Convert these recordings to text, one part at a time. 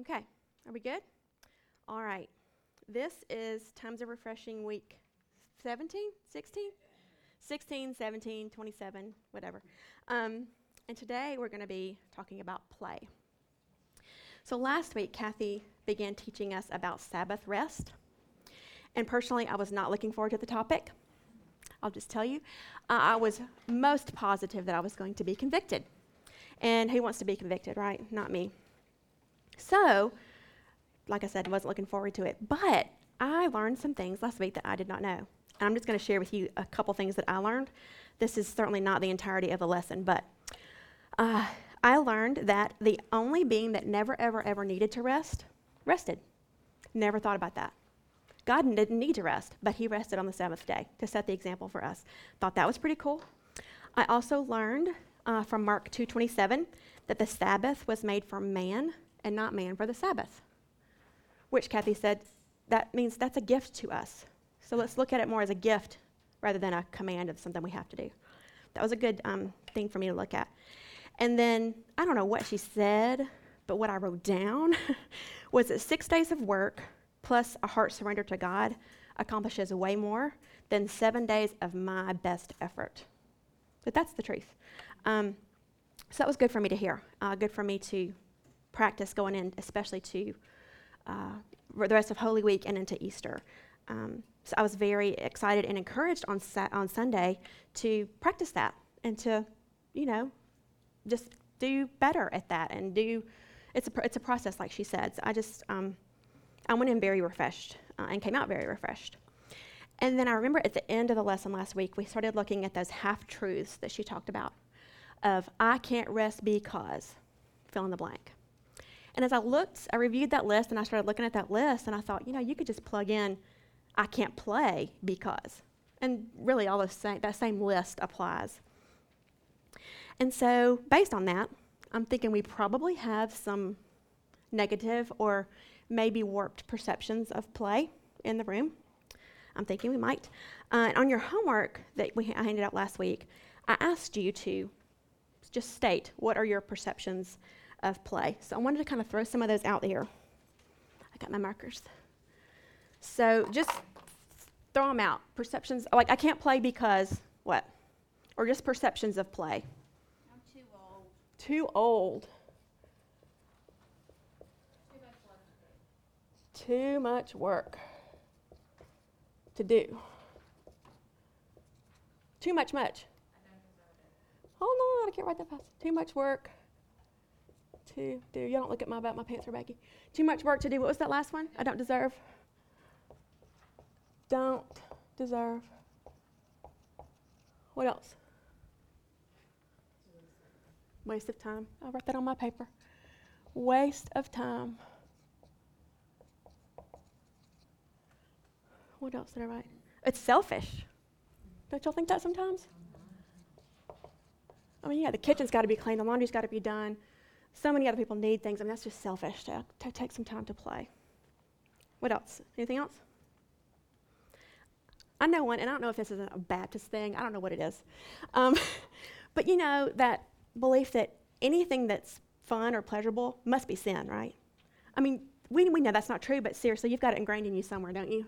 Okay, are we good? All right. This is Times of Refreshing week 17, 16? 16, 17, 27, whatever. And today we're going to be talking about play. So last week, Kathy began teaching us about Sabbath rest. And personally, I was not looking forward to the topic. I'll just tell you. I was most positive that I was going to be convicted. And who wants to be convicted, right? Not me. So, like I said, I wasn't looking forward to it. But I learned some things last week that I did not know. And I'm just going to share with you a couple things that I learned. This is certainly not the entirety of the lesson, but I learned that the only being that never, ever, ever needed to rest, rested. Never thought about that. God didn't need to rest, but he rested on the Sabbath day to set the example for us. Thought that was pretty cool. I also learned from Mark 2:27 that the Sabbath was made for man and not man for the Sabbath, which Kathy said that means that's a gift to us. So let's look at it more as a gift rather than a command of something we have to do. That was a good thing for me to look at. And then, I don't know what she said, but what I wrote down was that 6 days of work plus a heart surrender to God accomplishes way more than 7 days of my best effort. But that's the truth. So that was good for me to hear, good for me to practice going in, especially to the rest of Holy Week and into Easter. So I was very excited and encouraged on Sunday to practice that and to, just do better at that and it's a process, like she said. So I went in very refreshed and came out very refreshed. And then I remember at the end of the lesson last week, we started looking at those half-truths that she talked about of I can't rest because, fill in the blank. And as I reviewed that list and I started looking at that list and I thought, you could just plug in I can't play because. And really all that same list applies. And so based on that, I'm thinking we probably have some negative or maybe warped perceptions of play in the room. I'm thinking we might. And on your homework that I handed out last week, I asked you to just state what are your perceptions of play. So I wanted to kind of throw some of those out here. I got my markers. So just throw them out. Perceptions, like I can't play because what? Or just perceptions of play. I'm too old. Too old. Too much work Too much work to to do. do. Too much. I don't deserve it. Hold on, I can't write that fast. Too much work to do. You don't look at my pants are baggy. Too much work to do. What was that last one? I don't deserve. Don't deserve. What else? Waste of time. I wrote that on my paper. Waste of time. What else did I write? It's selfish. Don't y'all think that sometimes? I mean, the kitchen's got to be clean. The laundry's got to be done. So many other people need things. I mean, that's just selfish to take some time to play. What else? Anything else? I know one, and I don't know if this is a Baptist thing. I don't know what it is. But that belief that anything that's fun or pleasurable must be sin, right? I mean, we know that's not true, but seriously, you've got it ingrained in you somewhere, don't you?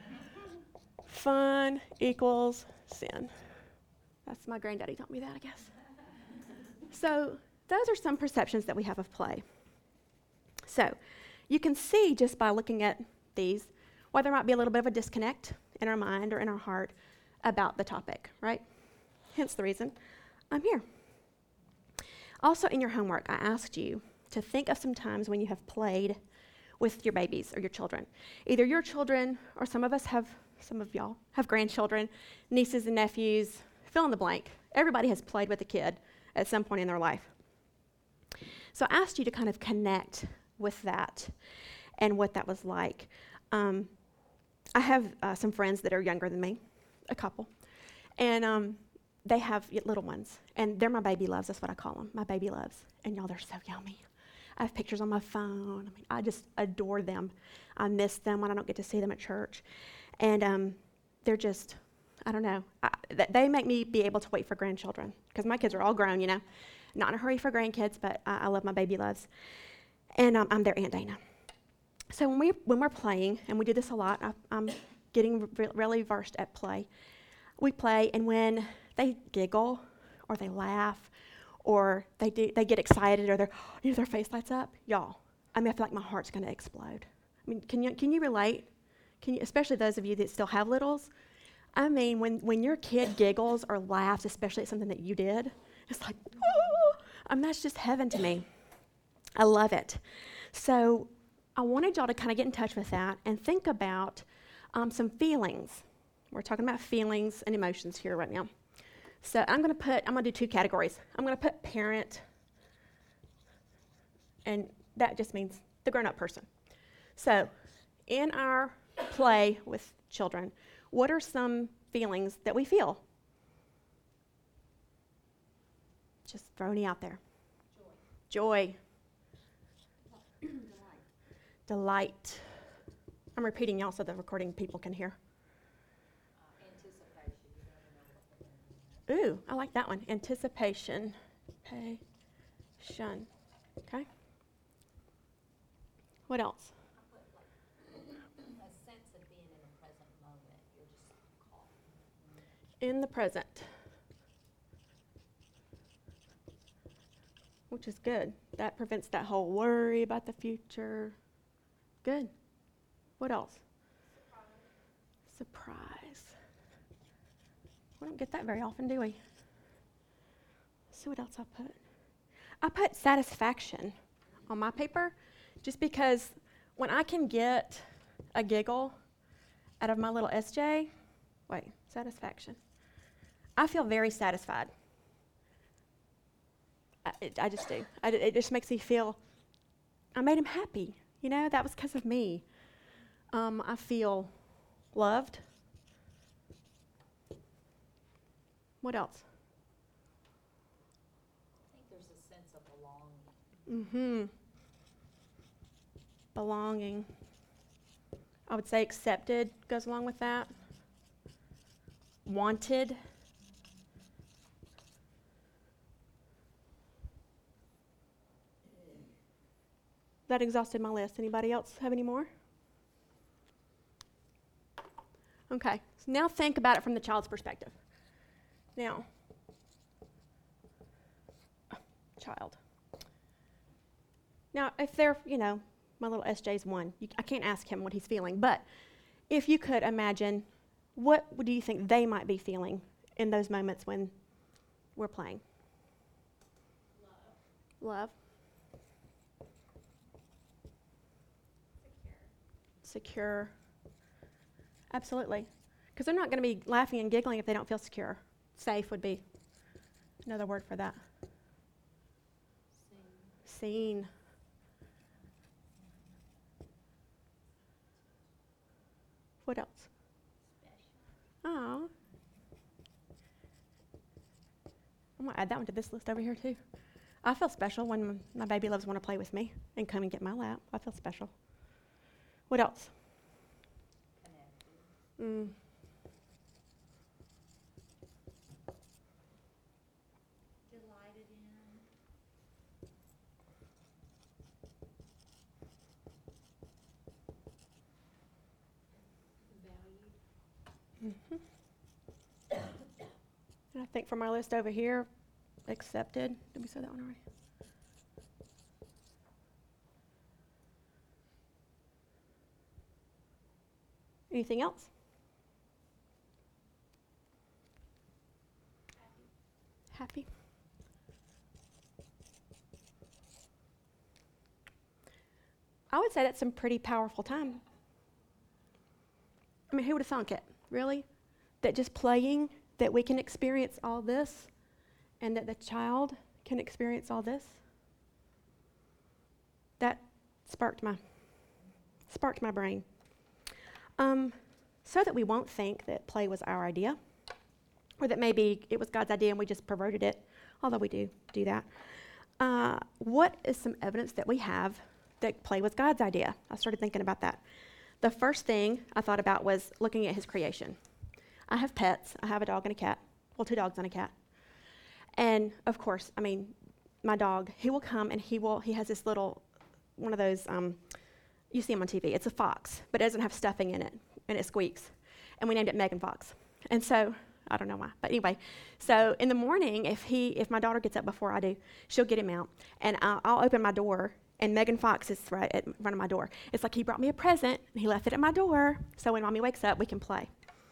Fun equals sin. That's my granddaddy taught me that, I guess. So those are some perceptions that we have of play. So you can see just by looking at these why there might be a little bit of a disconnect in our mind or in our heart about the topic, right? Hence the reason I'm here. Also in your homework, I asked you to think of some times when you have played with your babies or your children. Either your children or some of y'all have grandchildren, nieces and nephews, fill in the blank. Everybody has played with a kid at some point in their life. So I asked you to kind of connect with that and what that was like. I have some friends that are younger than me, a couple, and they have little ones, and they're my baby loves. That's what I call them, my baby loves. And y'all, they're so yummy. I have pictures on my phone. I mean, I just adore them. I miss them when I don't get to see them at church. And they're just, I don't know. They make me be able to wait for grandchildren because my kids are all grown, Not in a hurry for grandkids, but I love my baby loves. And I'm their Aunt Dana. So when we're playing, and we do this a lot, I'm getting really versed at play. We play, and when they giggle, or they laugh, or they get excited, or their face lights up, y'all, I mean, I feel like my heart's going to explode. I mean, can you relate? Especially those of you that still have littles. I mean, when your kid giggles or laughs, especially at something that you did, it's like, oh, I mean, that's just heaven to me. I love it. So I wanted y'all to kind of get in touch with that and think about some feelings. We're talking about feelings and emotions here right now. So I'm going to do two categories. I'm going to put parent, and that just means the grown-up person. So in our play with children, what are some feelings that we feel? Just throwing it out there. Joy. Delight. I'm repeating y'all so the recording people can hear. Ooh, I like that one. Anticipation. Passion. Okay. What else? A sense of being in the present moment. You're just caught. In the present. Which is good. That prevents that whole worry about the future. Good. What else? Surprise. We don't get that very often, do we? Let's see what else I put. I put satisfaction on my paper just because when I can get a giggle out of my little SJ, satisfaction. I feel very satisfied. I just do. It just makes me feel, I made him happy. You know, that was because of me. I feel loved. What else? I think there's a sense of belonging. Belonging. I would say accepted goes along with that. Wanted. That exhausted my list. Anybody else have any more? Okay, so now think about it from the child's perspective. Now, child. Now, if they're, my little SJ's 1, I can't ask him what he's feeling, but if you could imagine, what do you think they might be feeling in those moments when we're playing? Love. Secure. Absolutely. Because they're not going to be laughing and giggling if they don't feel secure. Safe would be another word for that. Seen. What else? Oh. I'm going to add that one to this list over here too. I feel special when my baby loves want to play with me and come and get my lap. I feel special. What else? Delighted in. Valued. And I think from our list over here, accepted. Did we say that one already? Anything else? Happy. I would say that's some pretty powerful time. I mean, who would have thunk it, really? That just playing, that we can experience all this, and that the child can experience all this? That sparked my brain. So that we won't think that play was our idea, or that maybe it was God's idea and we just perverted it, although we do that. What is some evidence that we have that play was God's idea? I started thinking about that. The first thing I thought about was looking at his creation. I have pets. I have a dog and a cat. Well, 2 dogs and a cat. And of course, I mean, my dog, he will come and he has this little one of those, you see them on TV. It's a fox, but it doesn't have stuffing in it, and it squeaks. And we named it Megan Fox. And so, I don't know why, but anyway. So in the morning, if my daughter gets up before I do, she'll get him out, and I'll open my door, and Megan Fox is right in front of my door. It's like he brought me a present, and he left it at my door, so when Mommy wakes up, we can play.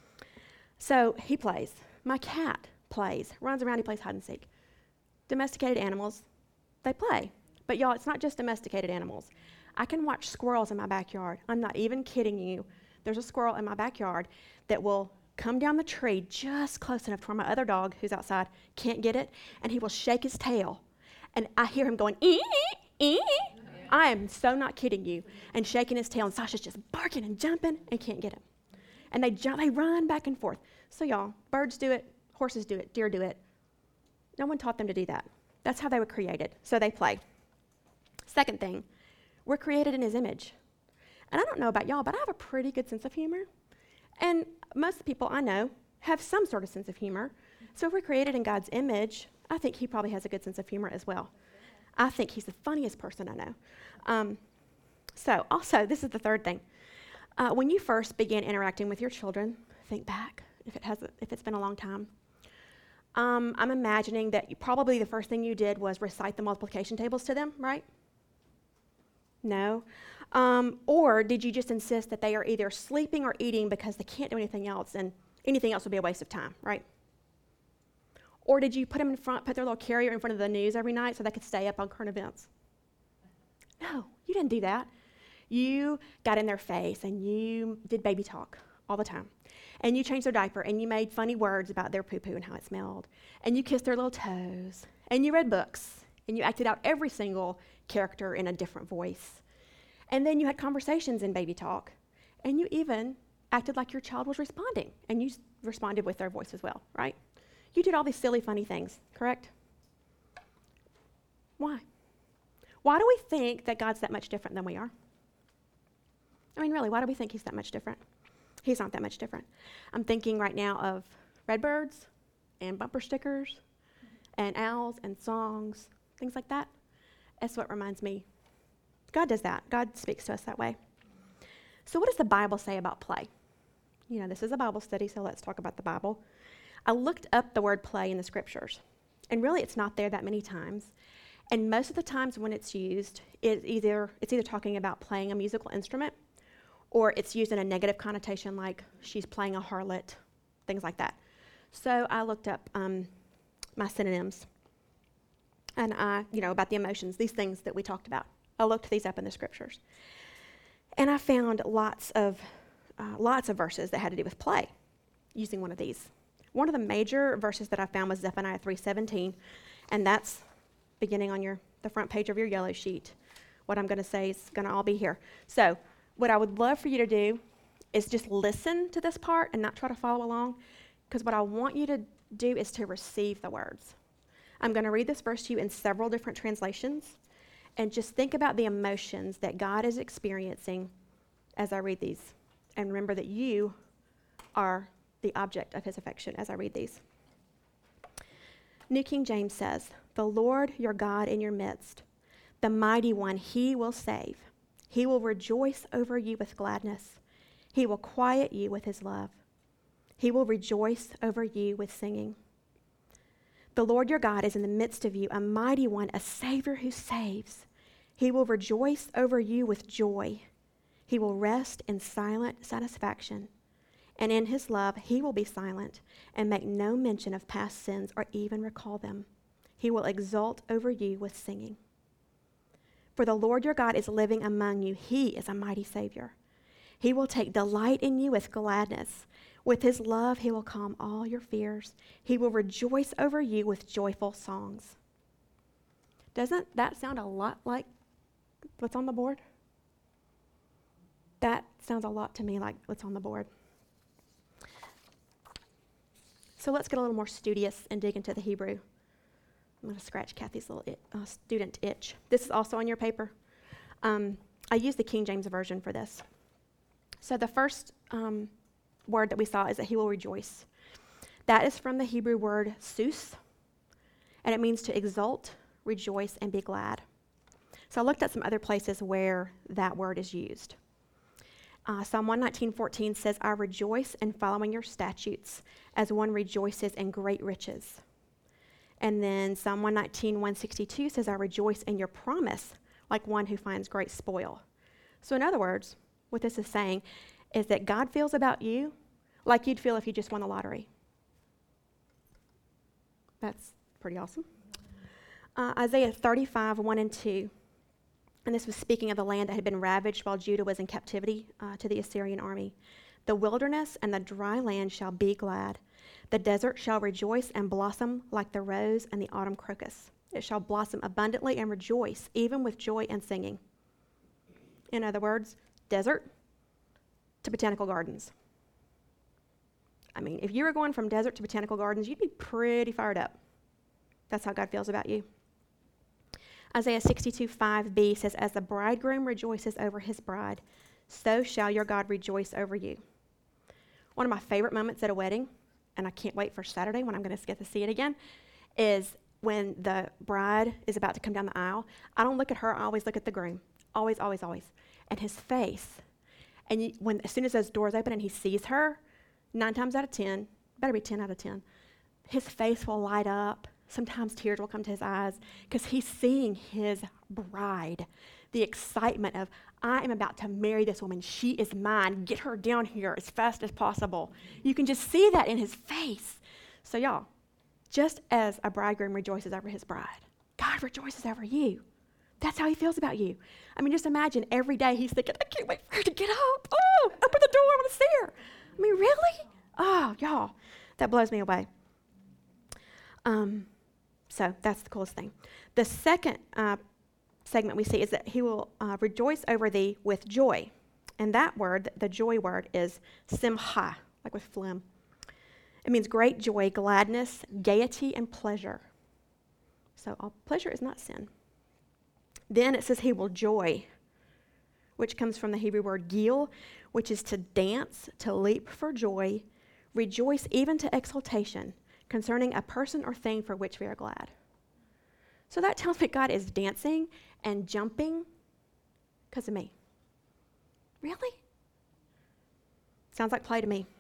So he plays. My cat plays, runs around, he plays hide and seek. Domesticated animals, they play. But y'all, it's not just domesticated animals. I can watch squirrels in my backyard. I'm not even kidding you. There's a squirrel in my backyard that will come down the tree just close enough to where my other dog, who's outside, can't get it, and he will shake his tail. And I hear him going, ee, ee. I am so not kidding you. And shaking his tail, and Sasha's just barking and jumping and can't get him. And they run back and forth. So y'all, birds do it, horses do it, deer do it. No one taught them to do that. That's how they were created. So they play. Second thing, we're created in his image. And I don't know about y'all, but I have a pretty good sense of humor. And most of the people I know have some sort of sense of humor. So if we're created in God's image, I think he probably has a good sense of humor as well. I think he's the funniest person I know. So also, this is the third thing. When you first began interacting with your children, think back, if it's been a long time. I'm imagining that probably the first thing you did was recite the multiplication tables to them, right? No. Or did you just insist that they are either sleeping or eating because they can't do anything else, and anything else would be a waste of time, right? Or did you put them in front, put their little carrier in front of the news every night so they could stay up on current events? No, you didn't do that. You got in their face and you did baby talk all the time. And you changed their diaper and you made funny words about their poo-poo and how it smelled. And you kissed their little toes. And you read books. And you acted out every single character in a different voice. And then you had conversations in baby talk. And you even acted like your child was responding. And you responded with their voice as well, right? You did all these silly, funny things, correct? Why? Why do we think that God's that much different than we are? I mean, really, why do we think he's that much different? He's not that much different. I'm thinking right now of redbirds and bumper stickers and owls and songs, things like that. That's what reminds me. God does that. God speaks to us that way. So what does the Bible say about play? You know, this is a Bible study, so let's talk about the Bible. I looked up the word play in the scriptures, and really it's not there that many times. And most of the times when it's used, it's either talking about playing a musical instrument, or it's used in a negative connotation like she's playing a harlot, things like that. So I looked up my synonyms, and about the emotions, these things that we talked about. I looked these up in the scriptures. And I found lots of verses that had to do with play using one of these. One of the major verses that I found was Zephaniah 3:17, and that's beginning on the front page of your yellow sheet. What I'm going to say is going to all be here. So what I would love for you to do is just listen to this part and not try to follow along, because what I want you to do is to receive the words. I'm going to read this verse to you in several different translations, and just think about the emotions that God is experiencing as I read these. And remember that you are the object of his affection as I read these. New King James says, "The Lord your God in your midst, the mighty one, he will save. He will rejoice over you with gladness. He will quiet you with his love. He will rejoice over you with singing. The Lord your God is in the midst of you, a mighty one, a Savior who saves. He will rejoice over you with joy. He will rest in silent satisfaction. And in his love, he will be silent and make no mention of past sins or even recall them. He will exult over you with singing. For the Lord your God is living among you. He is a mighty Savior. He will take delight in you with gladness. With his love, he will calm all your fears. He will rejoice over you with joyful songs." Doesn't that sound a lot like what's on the board? That sounds a lot to me like what's on the board. So let's get a little more studious and dig into the Hebrew. I'm going to scratch Kathy's little student itch. This is also on your paper. I used the King James Version for this. So the first word that we saw is that he will rejoice. That is from the Hebrew word sus, and it means to exult, rejoice, and be glad. So I looked at some other places where that word is used. Psalm 119:14 says, I rejoice in following your statutes as one rejoices in great riches. And then Psalm 119:162 says, I rejoice in your promise like one who finds great spoil. So in other words, what this is saying is that God feels about you like you'd feel if you just won the lottery. That's pretty awesome. Isaiah 35:1-2. And this was speaking of the land that had been ravaged while Judah was in captivity to the Assyrian army. The wilderness and the dry land shall be glad. The desert shall rejoice and blossom like the rose and the autumn crocus. It shall blossom abundantly and rejoice, even with joy and singing. In other words, desert to botanical gardens. I mean, if you were going from desert to botanical gardens, you'd be pretty fired up. That's how God feels about you. Isaiah 62:5b says, as the bridegroom rejoices over his bride, so shall your God rejoice over you. One of my favorite moments at a wedding, and I can't wait for Saturday when I'm going to get to see it again, is when the bride is about to come down the aisle. I don't look at her, I always look at the groom. Always, always, always. And his face. And as soon as those doors open and he sees her, 9 times out of 10, better be 10 out of 10, his face will light up. Sometimes tears will come to his eyes because he's seeing his bride. The excitement of, I am about to marry this woman. She is mine. Get her down here as fast as possible. You can just see that in his face. So y'all, just as a bridegroom rejoices over his bride, God rejoices over you. That's how he feels about you. I mean, just imagine every day he's thinking, I can't wait for her to get up. Oh, open the door, I want to see her. I mean, really? Oh, y'all, that blows me away. So that's the coolest thing. The second segment we see is that he will rejoice over thee with joy. And that word, the joy word, is simcha, like with phlegm. It means great joy, gladness, gaiety, and pleasure. So all pleasure is not sin. Then it says he will joy, which comes from the Hebrew word gil, which is to dance, to leap for joy, rejoice even to exultation, concerning a person or thing for which we are glad. So that tells me God is dancing and jumping because of me. Really? Sounds like play to me.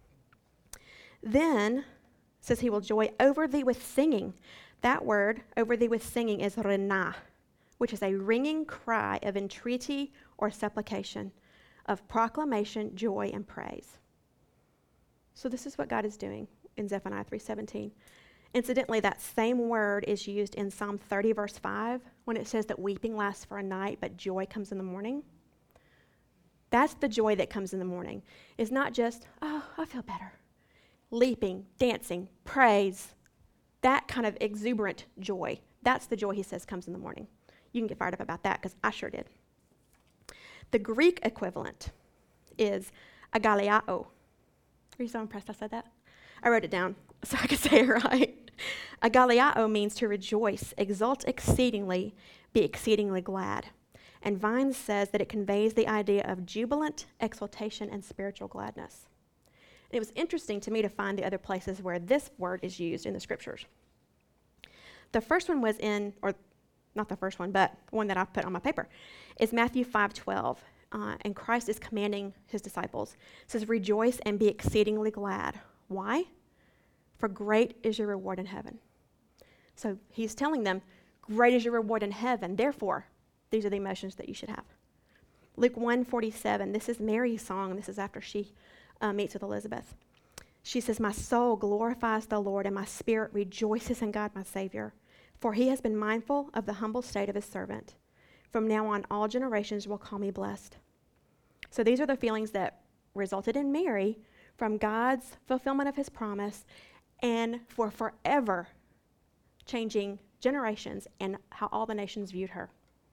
Then it says he will joy over thee with singing. That word, over thee with singing, is renah, which is a ringing cry of entreaty or supplication, of proclamation, joy, and praise. So this is what God is doing in Zephaniah 3:17. Incidentally, that same word is used in Psalm 30, verse 5, when it says that weeping lasts for a night, but joy comes in the morning. That's the joy that comes in the morning. It's not just, oh, I feel better. Leaping, dancing, praise, that kind of exuberant joy. That's the joy he says comes in the morning. You can get fired up about that because I sure did. The Greek equivalent is agaliao. Are you so impressed I said that? I wrote it down so I could say it right. Agaliao means to rejoice, exult exceedingly, be exceedingly glad. And Vines says that it conveys the idea of jubilant exultation and spiritual gladness. And it was interesting to me to find the other places where this word is used in the scriptures. The first one was in, or not the first one, but one that I put on my paper, is Matthew 5:12. And Christ is commanding his disciples. It says, rejoice and be exceedingly glad. Why? For great is your reward in heaven. So he's telling them, great is your reward in heaven. Therefore, these are the emotions that you should have. Luke 1:47, this is Mary's song. This is after she meets with Elizabeth. She says, my soul glorifies the Lord, and my spirit rejoices in God my Savior. For he has been mindful of the humble state of his servant. From now on, all generations will call me blessed. So these are the feelings that resulted in Mary from God's fulfillment of his promise and for forever changing generations and how all the nations viewed her.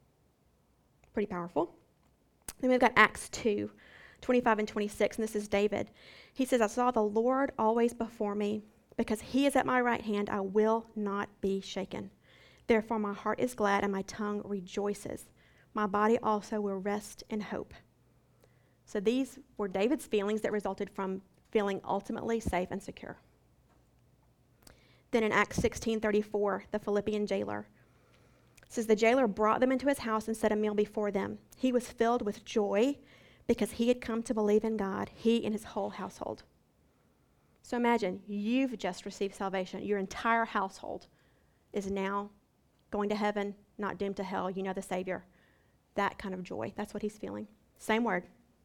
Pretty powerful. Then we've got Acts 2:25 and 26, and this is David. He says, I saw the Lord always before me. Because he is at my right hand, I will not be shaken. Therefore my heart is glad and my tongue rejoices. My body also will rest in hope. So these were David's feelings that resulted from feeling ultimately safe and secure. Then in Acts 16:34, the Philippian jailer It says the jailer brought them into his house and set a meal before them. He was filled with joy because he had come to believe in God, he and his whole household. So imagine you've just received salvation. Your entire household is now going to heaven, not doomed to hell. You know the Savior. That kind of joy. That's what he's feeling. Same word.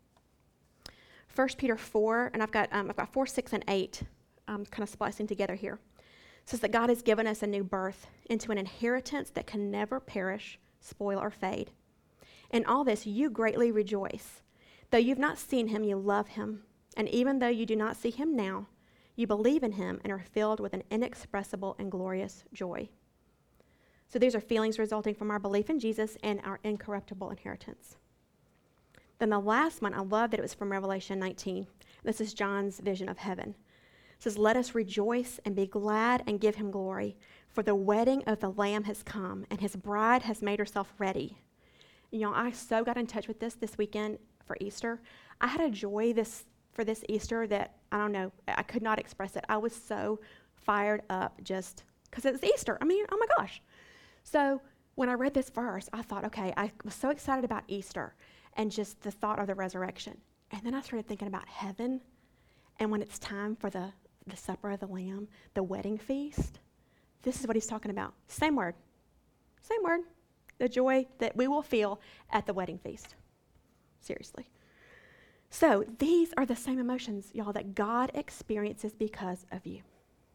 1 Peter 4, and I've got 4, 6, and 8 kind of splicing together here. It says that God has given us a new birth into an inheritance that can never perish, spoil, or fade. In all this, you greatly rejoice. Though you've not seen him, you love him. And even though you do not see him now, you believe in him and are filled with an inexpressible and glorious joy. So these are feelings resulting from our belief in Jesus and our incorruptible inheritance. Then the last one, I love that it was from Revelation 19. This is John's vision of heaven. It says, let us rejoice and be glad and give him glory, for the wedding of the Lamb has come, and his bride has made herself ready. You know, I so got in touch with this weekend for Easter. I had a joy for this Easter that, I don't know, I could not express it. I was so fired up just because it was Easter. I mean, oh my gosh. So when I read this verse, I thought, okay, I was so excited about Easter and just the thought of the resurrection. And then I started thinking about heaven, and when it's time for the supper of the Lamb, the wedding feast, this is what he's talking about. Same word. Same word. The joy that we will feel at the wedding feast. Seriously. So these are the same emotions, y'all, that God experiences because of you.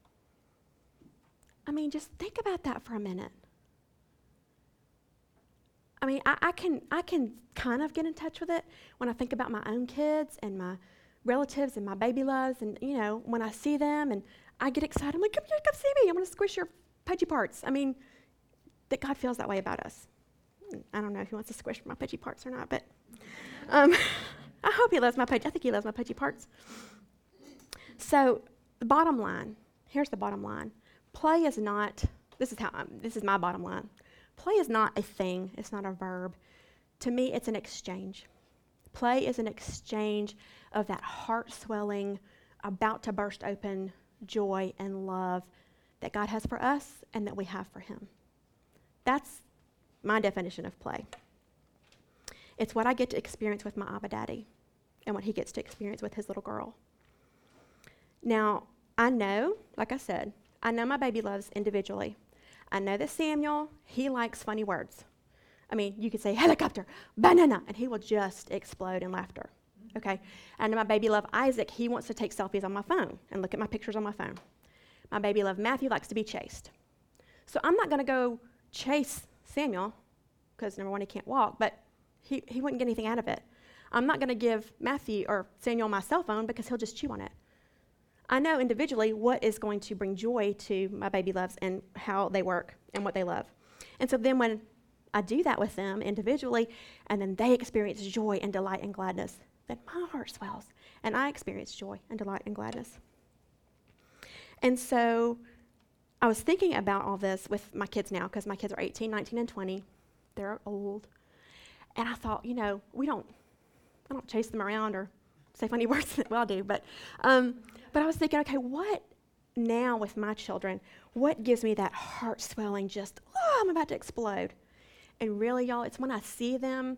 I mean, just think about that for a minute. I mean, I can kind of get in touch with it when I think about my own kids and my relatives and my baby loves, and, you know, when I see them and I get excited, I'm like, come here, come see me. I'm going to squish your pudgy parts. I mean, that God feels that way about us. I don't know if he wants to squish my pudgy parts or not, but I hope he loves my pudgy. I think he loves my pudgy parts. So the bottom line, here's the bottom line. Play is not, this is my bottom line. Play is not a thing. It's not a verb. To me, it's an exchange. Play is an exchange of that heart-swelling, about to burst open joy and love that God has for us and that we have for him. That's my definition of play. It's what I get to experience with my Abba Daddy and what he gets to experience with his little girl. Now, I know, like I said, I know my baby loves individually. I know that Samuel, he likes funny words. I mean, you could say helicopter, banana, and he will just explode in laughter. Okay? I know my baby love Isaac, he wants to take selfies on my phone and look at my pictures on my phone. My baby love Matthew likes to be chased. So I'm not going to go chase Samuel, because number one, he can't walk, but he wouldn't get anything out of it. I'm not going to give Matthew or Samuel my cell phone because he'll just chew on it. I know individually what is going to bring joy to my baby loves and how they work and what they love. And so then when I do that with them individually, and then they experience joy and delight and gladness, then my heart swells, and I experience joy and delight and gladness. And so I was thinking about all this with my kids now, because my kids are 18, 19, and 20. They're old. And I thought, you know, I don't chase them around or say funny words. Well, I do, but I was thinking, okay, what now with my children, what gives me that heart swelling, just, oh, I'm about to explode? And really, y'all, it's when I see them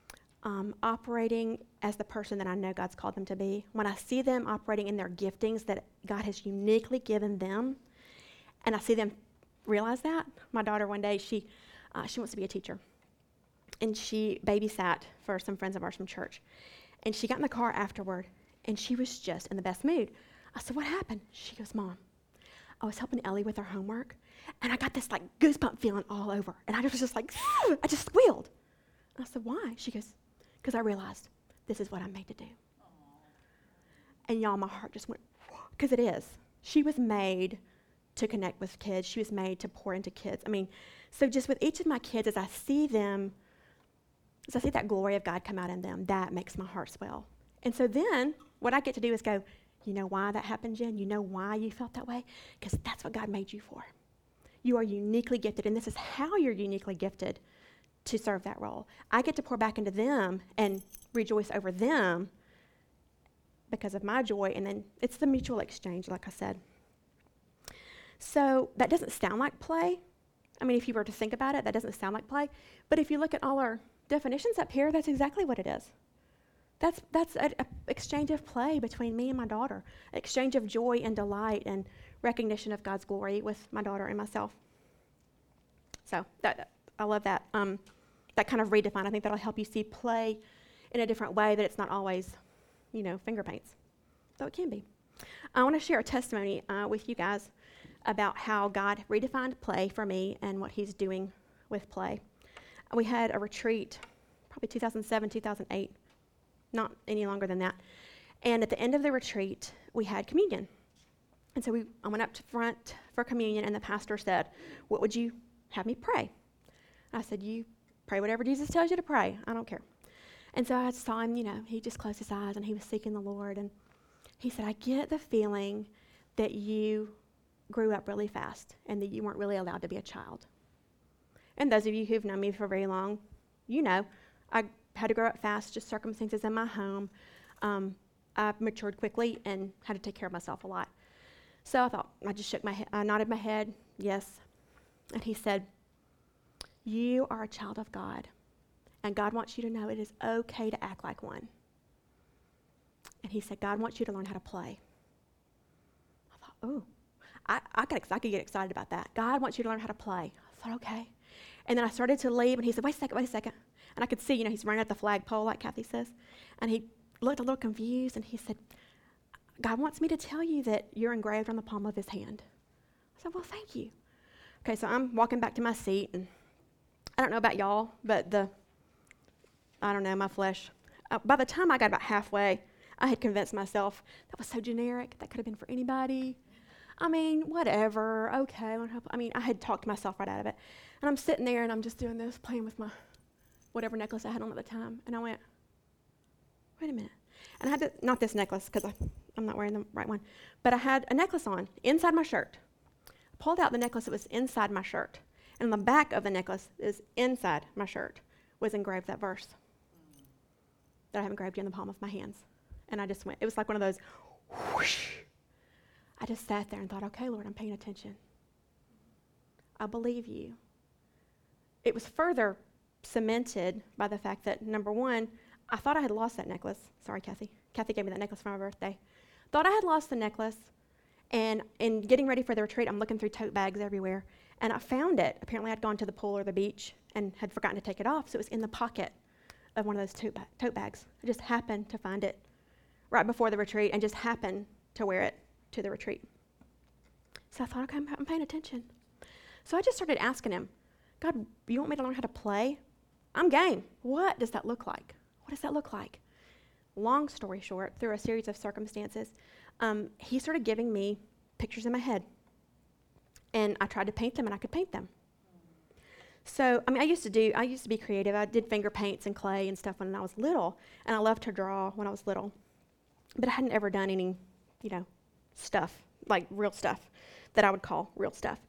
operating as the person that I know God's called them to be, when I see them operating in their giftings that God has uniquely given them, and I see them realize that. My daughter one day, she wants to be a teacher, and she babysat for some friends of ours from church, and she got in the car afterward, and she was just in the best mood. I said, what happened? She goes, Mom, I was helping Ellie with her homework, and I got this like goosebump feeling all over, and I was just like, I just squealed. I said, why? She goes, because I realized this is what I'm made to do. And y'all, my heart just went, because it is. She was made to connect with kids. She was made to pour into kids. I mean, so just with each of my kids, as I see them, as I see that glory of God come out in them, that makes my heart swell. And so then what I get to do is go, you know why that happened, Jen? You know why you felt that way? Because that's what God made you for. You are uniquely gifted, and this is how you're uniquely gifted to serve that role. I get to pour back into them and rejoice over them because of my joy, and then it's the mutual exchange, like I said. So that doesn't sound like play, I mean, if you were to think about it, that doesn't sound like play. But if you look at all our definitions up here, that's exactly what it is. That's an exchange of play between me and my daughter, exchange of joy and delight and recognition of God's glory with my daughter and myself. So I love that. That kind of redefine. I think that'll help you see play in a different way, that it's not always, finger paints, though it can be. I want to share a testimony with you guys about how God redefined play for me and what he's doing with play. We had a retreat, probably 2007, 2008, not any longer than that. And at the end of the retreat, we had communion. And so I went up to front for communion, and the pastor said, "What would you have me pray?" I said, "You pray whatever Jesus tells you to pray. I don't care." And so I saw him, he just closed his eyes and he was seeking the Lord. And he said, "I get the feeling that you grew up really fast and that you weren't really allowed to be a child." And those of you who've known me for very long, I had to grow up fast, just circumstances in my home. I matured quickly and had to take care of myself a lot. So I just shook my head, I nodded my head, yes. And he said, "You are a child of God, and God wants you to know it is okay to act like one." And he said, "God wants you to learn how to play." I thought, oh, I could get excited about that. God wants you to learn how to play. I thought, okay. And then I started to leave, and he said, wait a second. And I could see, he's running at the flagpole, like Kathy says. And he looked a little confused, and he said, "God wants me to tell you that you're engraved on the palm of his hand." I said, "Well, thank you." Okay, so I'm walking back to my seat, and I don't know about y'all, but my flesh. By the time I got about halfway, I had convinced myself that was so generic. That could have been for anybody. I mean, whatever. Okay. I had talked myself right out of it. And I'm sitting there, and I'm just doing this, playing with my whatever necklace I had on at the time. And I went, wait a minute. And I had not this necklace, because I'm not wearing the right one, but I had a necklace on inside my shirt. I pulled out the necklace that was inside my shirt. And on the back of the necklace is inside my shirt was engraved that verse that I have engraved in the palm of my hands. And I just went, it was like one of those whoosh. I just sat there and thought, okay, Lord, I'm paying attention. I believe you. It was further cemented by the fact that, number one, I thought I had lost that necklace. Sorry, Kathy. Kathy gave me that necklace for my birthday. Thought I had lost the necklace. And in getting ready for the retreat, I'm looking through tote bags everywhere. And I found it. Apparently, I'd gone to the pool or the beach and had forgotten to take it off. So it was in the pocket of one of those tote bags. I just happened to find it right before the retreat and just happened to wear it to the retreat. So I thought, okay, I'm paying attention. So I just started asking him, God, you want me to learn how to play? I'm game. What does that look like? What does that look like? Long story short, through a series of circumstances, he started giving me pictures in my head. And I tried to paint them, and I could paint them. So, I used to be creative. I did finger paints and clay and stuff when I was little, and I loved to draw when I was little. But I hadn't ever done any, stuff, like real stuff, that I would call real stuff.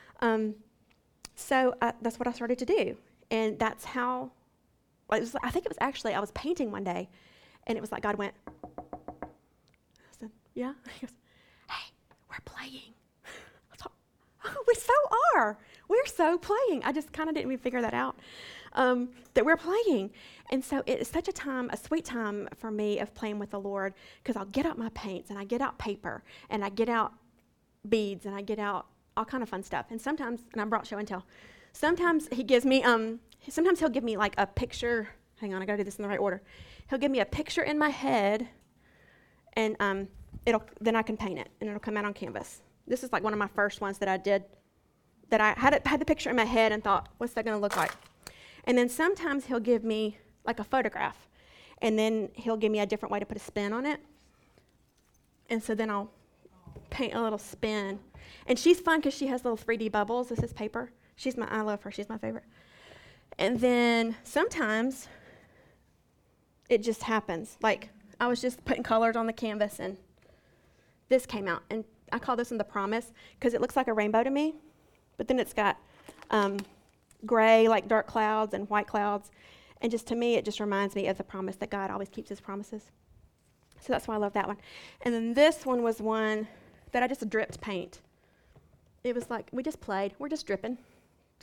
So that's what I started to do. And that's how, I think it was actually, I was painting one day, and it was like God went, I said, yeah? He goes, hey, we're playing. I thought, oh, we so are. We're so playing. I just kind of didn't even figure that out, that we're playing. And so it's such a sweet time for me of playing with the Lord, because I'll get out my paints, and I get out paper, and I get out beads, and I get out all kind of fun stuff. And sometimes, and I brought show and tell, sometimes he'll give me like a picture. Hang on, I gotta do this in the right order. He'll give me a picture in my head, and then I can paint it, and it'll come out on canvas. This is like one of my first ones that I did, that I had the picture in my head and thought, what's that gonna look like? And then sometimes he'll give me like a photograph, and then he'll give me a different way to put a spin on it. And so then I'll paint a little spin. And she's fun because she has little 3D bubbles. This is paper. I love her. She's my favorite. And then sometimes it just happens. Like I was just putting colors on the canvas, and this came out. And I call this one the promise because it looks like a rainbow to me, but then it's got gray, like dark clouds, and white clouds. And just to me, it just reminds me of the promise that God always keeps his promises. So that's why I love that one. And then this one was one that I just dripped paint. It was like, we just played. We're just dripping. Just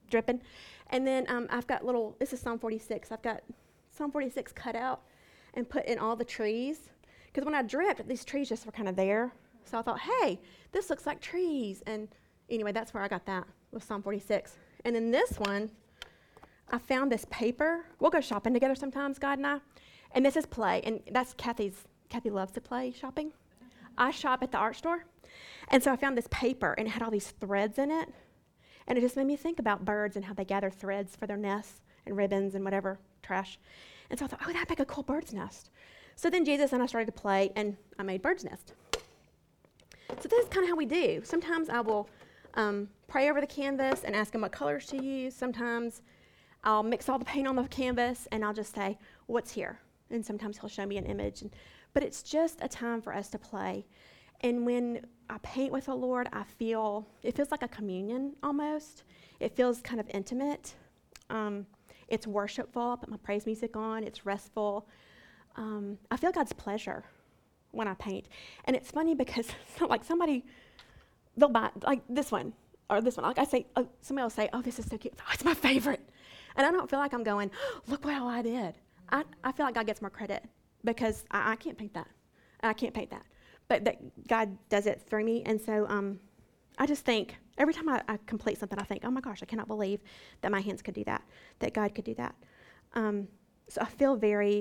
dripping. And then I've got this is Psalm 46. I've got Psalm 46 cut out and put in all the trees. Because when I dripped, these trees just were kind of there. So I thought, hey, this looks like trees. And anyway, that's where I got that, was Psalm 46. And then this one, I found this paper. We'll go shopping together sometimes, God and I. And this is play. And that's Kathy loves to play shopping. I shop at the art store. And so I found this paper, and it had all these threads in it. And it just made me think about birds and how they gather threads for their nests and ribbons and whatever, trash. And so I thought, oh, that'd make a cool bird's nest. So then Jesus and I started to play, and I made bird's nest. So this is kind of how we do. Sometimes I will pray over the canvas and ask him what colors to use. Sometimes I'll mix all the paint on the canvas, and I'll just say, what's here? And sometimes he'll show me an image. But it's just a time for us to play. And when I paint with the Lord, it feels like a communion almost. It feels kind of intimate. It's worshipful. I put my praise music on. It's restful. I feel God's pleasure when I paint. And it's funny because they'll buy like this one or this one. Like somebody will say, oh, this is so cute. Oh, it's my favorite. And I don't feel like I'm going, oh, look what all I did. I feel like God gets more credit because I can't paint that. I can't paint that. But that God does it through me. And so I just think, every time I complete something, I think, oh my gosh, I cannot believe that my hands could do that God could do that. So I feel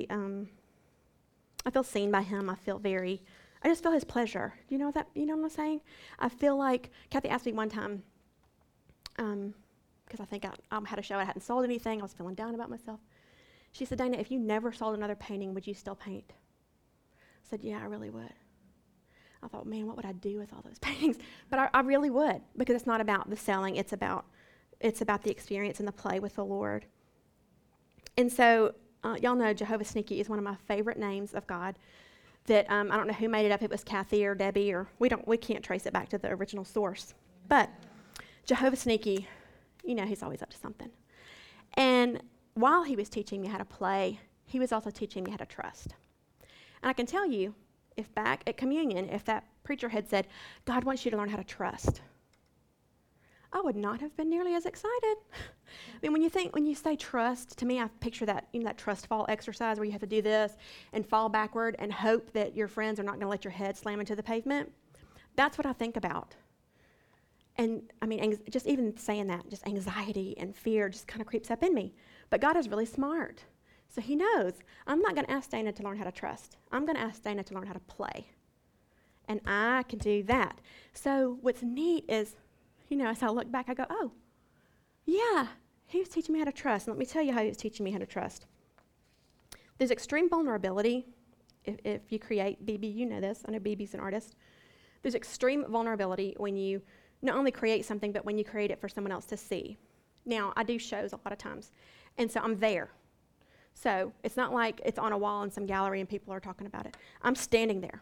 I feel seen by him. I just feel his pleasure. You know what I'm saying? I feel like, Kathy asked me one time, because I think I had a show, I hadn't sold anything, I was feeling down about myself. She said, Dana, if you never sold another painting, would you still paint? I said, yeah, I really would. I thought, man, what would I do with all those paintings? But I really would, because it's not about the selling. It's about the experience and the play with the Lord. And so, y'all know Jehovah Sneaky is one of my favorite names of God. That I don't know who made it up. It was Kathy or Debbie, or we can't trace it back to the original source. But Jehovah Sneaky, he's always up to something. And while he was teaching me how to play, he was also teaching me how to trust. And I can tell you, if back at communion, if that preacher had said, God wants you to learn how to trust, I would not have been nearly as excited. I mean, when you say trust, to me, I picture that, that trust fall exercise where you have to do this and fall backward and hope that your friends are not going to let your head slam into the pavement. That's what I think about. And I mean, just even saying that, just anxiety and fear just kind of creeps up in me. But God is really smart. So he knows, I'm not going to ask Dana to learn how to trust. I'm going to ask Dana to learn how to play. And I can do that. So what's neat is, as I look back, I go, oh, yeah, he was teaching me how to trust. And let me tell you how he was teaching me how to trust. There's extreme vulnerability. If you create, BB, you know this. I know BB's an artist. There's extreme vulnerability when you not only create something, but when you create it for someone else to see. Now, I do shows a lot of times. And so I'm there. So it's not like it's on a wall in some gallery and people are talking about it. I'm standing there,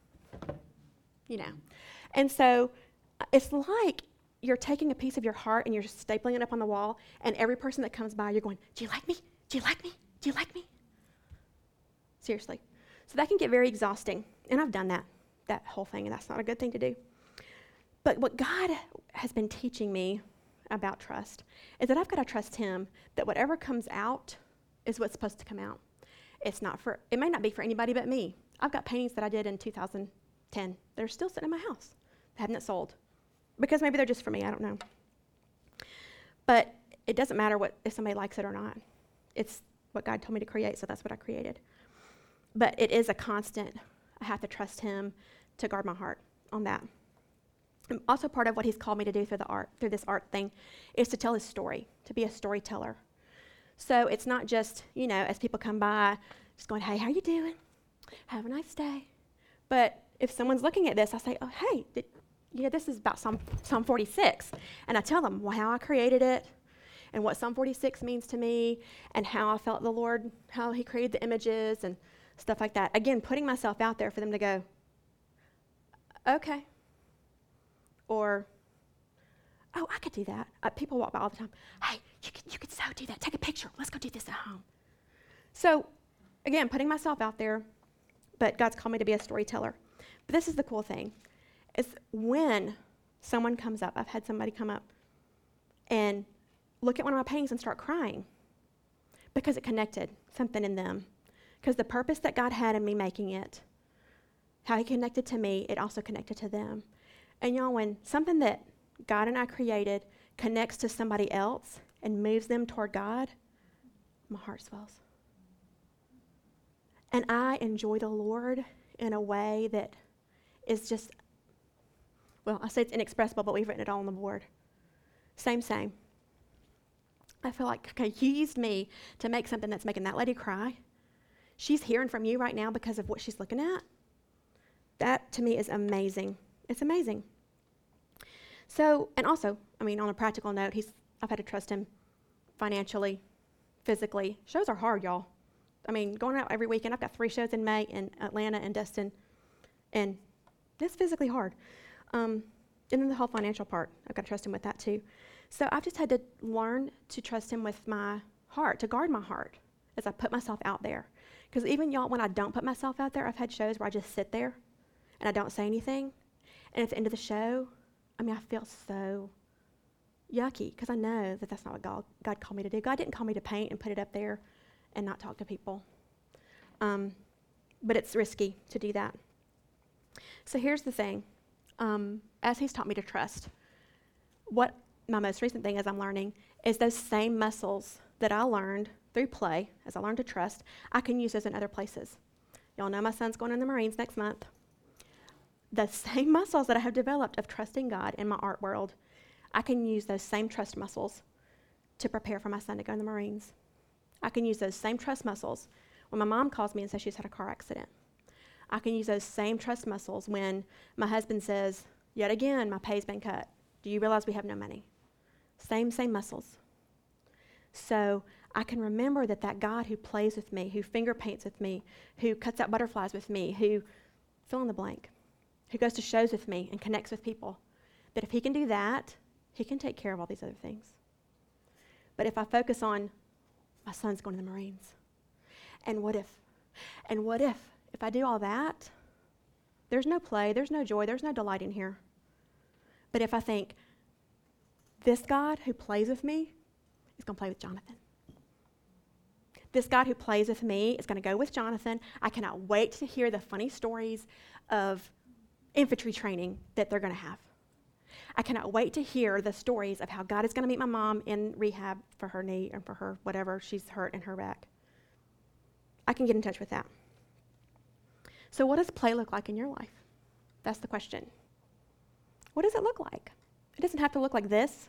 And so it's like you're taking a piece of your heart and you're stapling it up on the wall, and every person that comes by, you're going, do you like me? Do you like me? Do you like me? Seriously. So that can get very exhausting. And I've done that whole thing, and that's not a good thing to do. But what God has been teaching me about trust is that I've got to trust him that whatever comes out is what's supposed to come out. It may not be for anybody but me. I've got paintings that I did in 2010 that are still sitting in my house. I haven't sold. Because maybe they're just for me, I don't know. But it doesn't matter if somebody likes it or not. It's what God told me to create, so that's what I created. But it is a constant. I have to trust him to guard my heart on that. And also part of what he's called me to do through this art thing, is to tell his story, to be a storyteller. So it's not just, as people come by, just going, hey, how you doing? Have a nice day. But if someone's looking at this, I say, oh, hey, this is about Psalm 46. And I tell them how I created it and what Psalm 46 means to me and how I felt the Lord, how he created the images and stuff like that. Again, putting myself out there for them to go, okay. Or, oh, I could do that. People walk by all the time. Hey, you could so do that. Take a picture. Let's go do this at home. So, again, putting myself out there, but God's called me to be a storyteller. But this is the cool thing. Is when someone comes up, I've had somebody come up, and look at one of my paintings and start crying because it connected something in them. Because the purpose that God had in me making it, how he connected to me, it also connected to them. And y'all, when something that God and I created connects to somebody else and moves them toward God, my heart swells. And I enjoy the Lord in a way that is just, well, I say it's inexpressible, but we've written it all on the board. Same. I feel like, okay, you used me to make something that's making that lady cry. She's hearing from you right now because of what she's looking at. That, to me, is amazing. It's amazing. So, and also, I mean, on a practical note, I've had to trust him financially, physically. Shows are hard, y'all. I mean, going out every weekend, I've got 3 shows in May in Atlanta and Destin, and it's physically hard. And then the whole financial part, I've got to trust him with that too. So I've just had to learn to trust him with my heart, to guard my heart as I put myself out there. Because even, y'all, when I don't put myself out there, I've had shows where I just sit there and I don't say anything. And at the end of the show, I mean, I feel so yucky because I know that that's not what God called me to do. God didn't call me to paint and put it up there and not talk to people. But it's risky to do that. So here's the thing. As he's taught me to trust, what my most recent thing is I'm learning is those same muscles that I learned through play, as I learned to trust, I can use those in other places. Y'all know my son's going in the Marines next month. The same muscles that I have developed of trusting God in my art world, I can use those same trust muscles to prepare for my son to go in the Marines. I can use those same trust muscles when my mom calls me and says she's had a car accident. I can use those same trust muscles when my husband says, yet again, my pay's been cut. Do you realize we have no money? Same muscles. So I can remember that God who plays with me, who finger paints with me, who cuts out butterflies with me, who fill in the blank, who goes to shows with me and connects with people, that if he can do that, he can take care of all these other things. But if I focus on my son's going to the Marines, and what if I do all that, there's no play, there's no joy, there's no delight in here. But if I think, this God who plays with me is going to play with Jonathan. This God who plays with me is going to go with Jonathan. I cannot wait to hear the funny stories of infantry training that they're going to have. I cannot wait to hear the stories of how God is going to meet my mom in rehab for her knee and for her whatever she's hurt in her back. I can get in touch with that. So what does play look like in your life? That's the question. What does it look like? It doesn't have to look like this.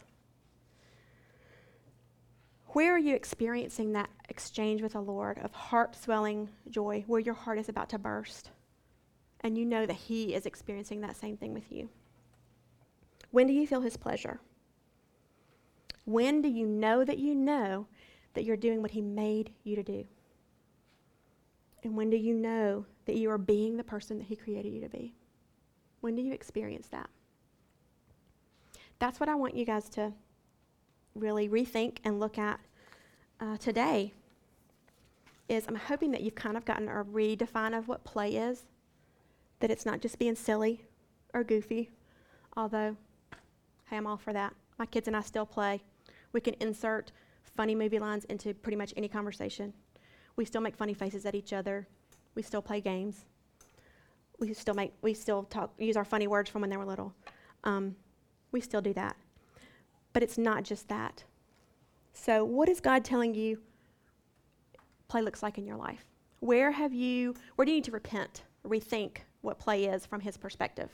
Where are you experiencing that exchange with the Lord of heart-swelling joy, where your heart is about to burst, and you know that he is experiencing that same thing with you? When do you feel his pleasure? When do you know that you're doing what he made you to do? And when do you know that you are being the person that he created you to be? When do you experience that? That's what I want you guys to really rethink and look at today. I'm hoping that you've kind of gotten a redefine of what play is, that it's not just being silly or goofy, although, hey, I'm all for that. My kids and I still play. We can insert funny movie lines into pretty much any conversation. We still make funny faces at each other. We still play games. We still use our funny words from when they were little. We still do that. But it's not just that. So what is God telling you play looks like in your life? Where do you need to repent, rethink what play is from his perspective?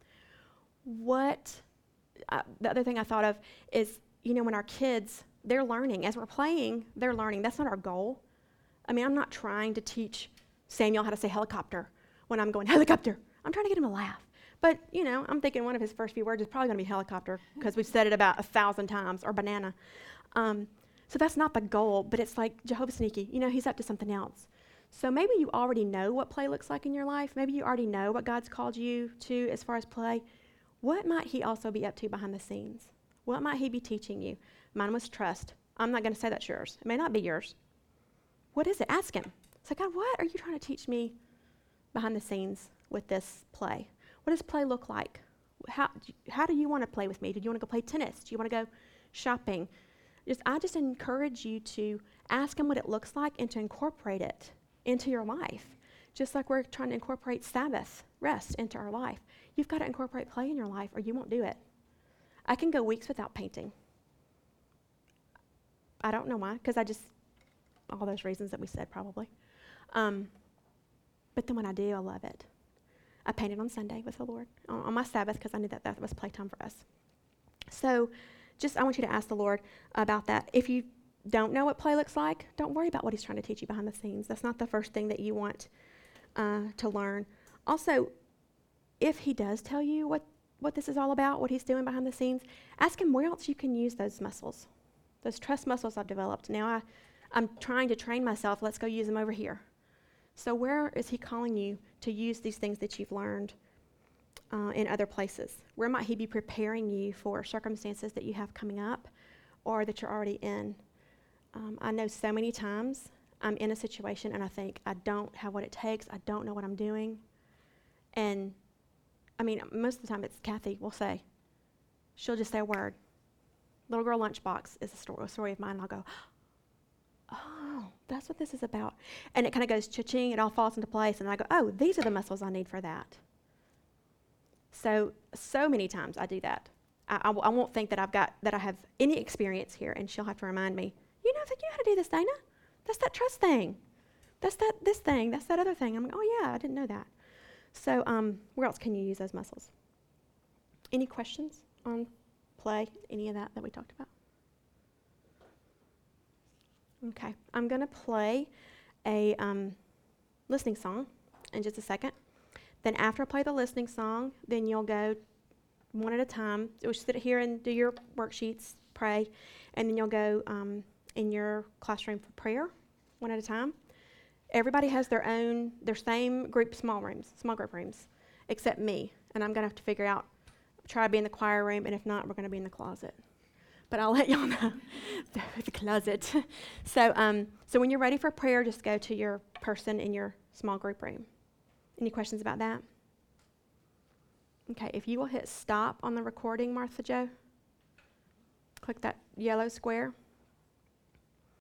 The other thing I thought of is, when our kids, they're learning. As we're playing, they're learning. That's not our goal. I mean, I'm not trying to teach Samuel how to say helicopter when I'm going, helicopter. I'm trying to get him to laugh. But, I'm thinking one of his first few words is probably going to be helicopter because we've said it about 1,000 times, or banana. So that's not the goal, but it's like Jehovah Sneaky. He's up to something else. So maybe you already know what play looks like in your life. Maybe you already know what God's called you to as far as play. What might he also be up to behind the scenes? What might he be teaching you? Mine was trust. I'm not going to say that's yours. It may not be yours. What is it? Ask him. Say, God, what are you trying to teach me behind the scenes with this play? What does play look like? How do you want to play with me? Do you want to go play tennis? Do you want to go shopping? I just encourage you to ask him what it looks like and to incorporate it into your life. Just like we're trying to incorporate Sabbath, rest, into our life. You've got to incorporate play in your life or you won't do it. I can go weeks without painting. I don't know why, because all those reasons that we said probably. But then when I do, I love it. I painted on Sunday with the Lord, on my Sabbath, because I knew that was playtime for us. So I want you to ask the Lord about that. If you don't know what play looks like, don't worry about what he's trying to teach you behind the scenes. That's not the first thing that you want to learn. Also, if he does tell you what this is all about, what he's doing behind the scenes, ask him where else you can use those muscles, those trust muscles I've developed. Now I'm trying to train myself. Let's go use them over here. So where is he calling you to use these things that you've learned in other places? Where might he be preparing you for circumstances that you have coming up or that you're already in? I know so many times I'm in a situation and I think, I don't have what it takes. I don't know what I'm doing. And I mean, most of the time it's Kathy will say, she'll just say a word. Little girl lunchbox is a story of mine. And I'll go, oh, that's what this is about. And it kind of goes cha-ching, it all falls into place. And I go, oh, these are the muscles I need for that. So many times I do that. I won't think that I have any experience here, and she'll have to remind me, you know how to do this, Dana? That's that trust thing. That's this thing. That's that other thing. I'm like, oh yeah, I didn't know that. So where else can you use those muscles? Any questions on play, any of that we talked about? Okay, I'm going to play a listening song in just a second. Then after I play the listening song, then you'll go one at a time. You'll sit here and do your worksheets, pray, and then you'll go in your classroom for prayer, one at a time. Everybody has their same group, small group rooms, except me. And I'm going to have to figure out, try to be in the choir room, and if not, we're going to be in the closet. But I'll let y'all know, the closet. So when you're ready for prayer, just go to your person in your small group room. Any questions about that? Okay, if you will hit stop on the recording, Martha Jo, click that yellow square.